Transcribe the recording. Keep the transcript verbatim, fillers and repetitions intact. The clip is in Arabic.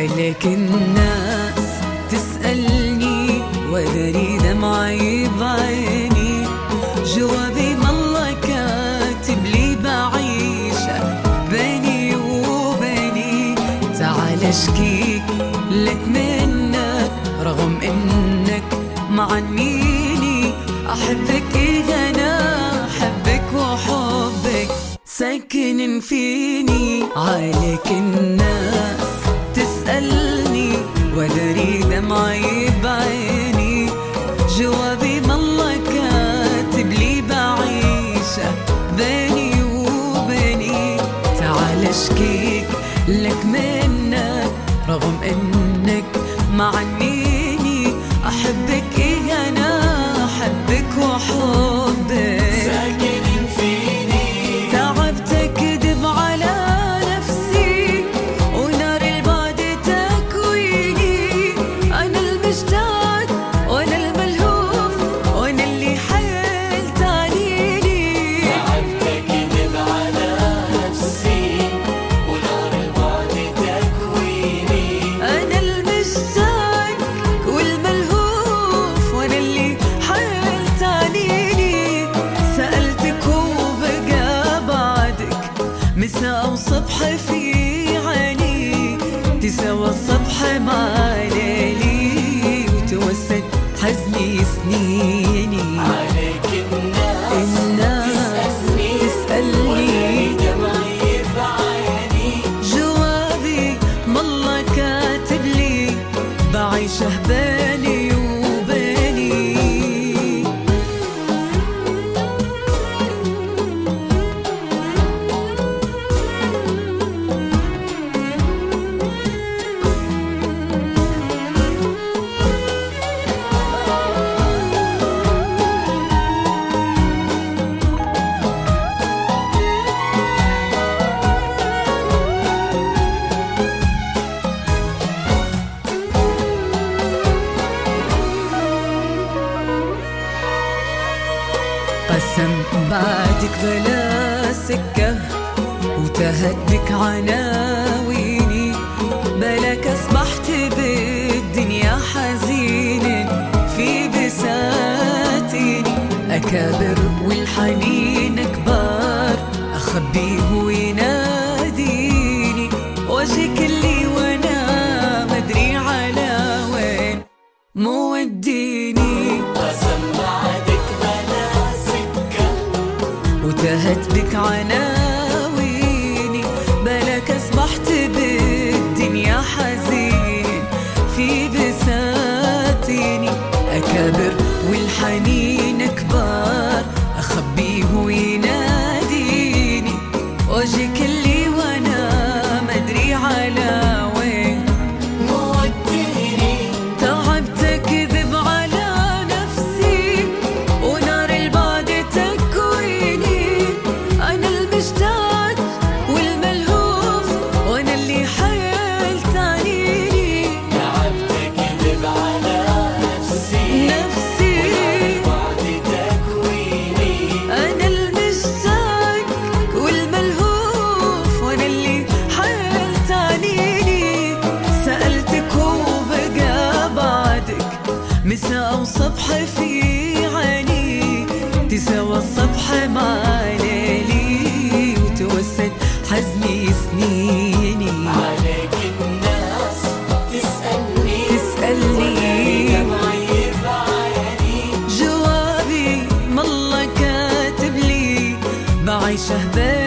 عليك الناس تسألني وادري دمعي بعيني، جوابي ما الله كاتب لي بعيشة بيني وبيني. تعال اشكيك لك منك رغم انك معنيني، احبك اذا انا احبك وحبك ساكن فيني. عليك الناس تسألني وادري دمعي بعيني، جوابي ما الله كاتب لي بعيشة بيني وبيني. تعال اشكيك لك منك رغم انك معنيني، احبك ايه انا احبك وحبك ساكن فيني. تعبت اكذب على نفسي ونار البعد تكويني، انا المشتاق وانا الملهوف وانا اللي حيلت عنيني. تعبت اكذب على نفسي ونار البعد تكويني، انا المشتاق والملهوف وانا اللي حيلت عنيني. سألتك وبقى بعدك مساء وصبح في عيني، تساوى الصبح مع ليلي وتوسد حزني سنيني. عليك الناس الناس تسألني وادري دمعي بعيني، جوابي ما الله كاتب لي بعيشه بيني وبيني. قسم بعدك بلا سكة وتهت بك عناويني، بلاك أصبحت بالدنيا حزين في بساتيني. أكابر والحنين كبار أخبيه ويناديني، وجهك اللي وانا مدري على وين موديني. قسم بعدك بلا سكة وتهت بك عناويني، بلاك أصبحت بالدنيا حزين في بساتيني. أكابر والحنين كبار أخبيه ويناديني، وجهك اللي وانا مدري على وين موديني. تعبت اكذب على نفسي ونار البعد تكويني، انا المشتاق والملهوف وانا اللي حيلت عنيني. تعبت اكذب على نفسي نفسي ونار البعد تكويني، انا المشتاق والملهوف وانا اللي حيلت عنيني. سألتك وبقى بعدك مساء وصبح في عيني، تساوى الصبح مع ليلي وتوسد حزني سنيني. عليك الناس تسألني تسألني وادري دمعي بعيني، جوابي ما الله كاتب لي بعيشه بيني